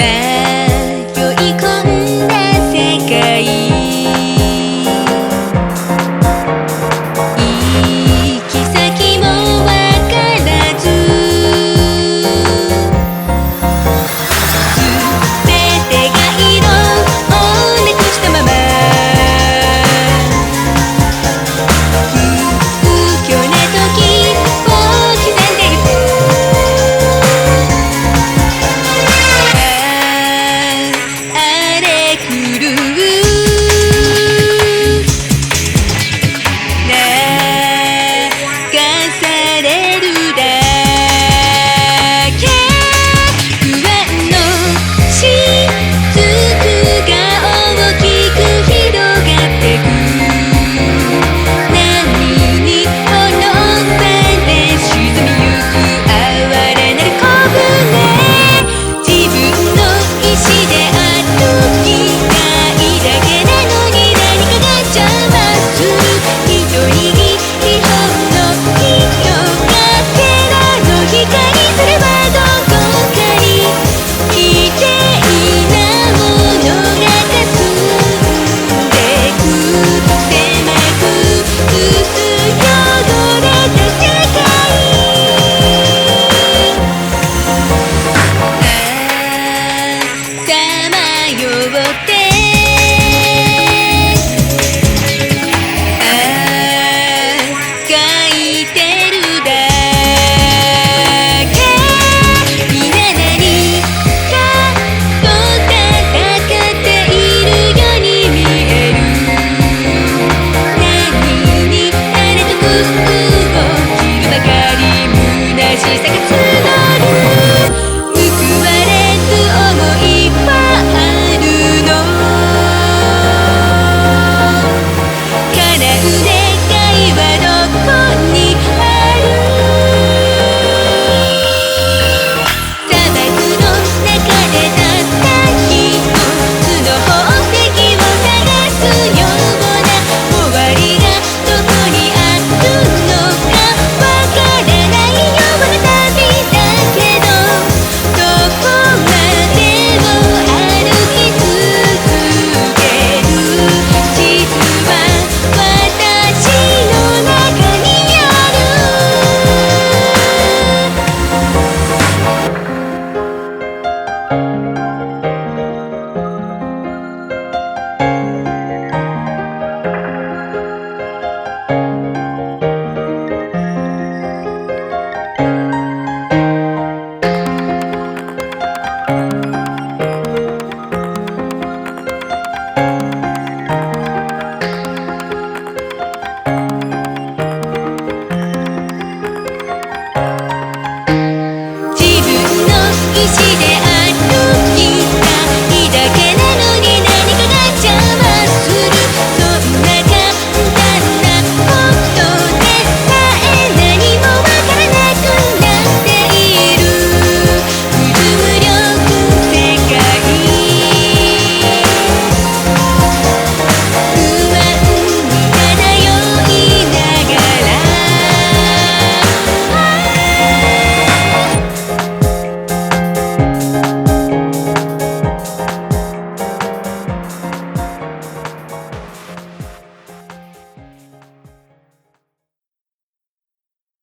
い込んだ世界、行き先もわからず、すべてが色をなくしたまま、不況な時を刻んでる。あれ狂う流されるだけ、不安の雫が大きく広がってく。波にほのばで沈みゆく哀れなる小舟、自分の意志で歩きたいだけなのに何かが邪魔する。一人日本の人がテラの光、それはどこかに綺麗なものが霞んでく。狭く薄汚れた世界、さまよって書いてるだけ、皆何かと戦っているように見える。何にあれと工夫を切るばかり虚しさが募る。報われず思いはあるの、叶う願いはどこにある。砂漠の中でたった一つの宝石を探すような終わりがどこにあるのかわからないような旅だけど、どこまでも歩き続ける。地図は私の中にあ自分の意志で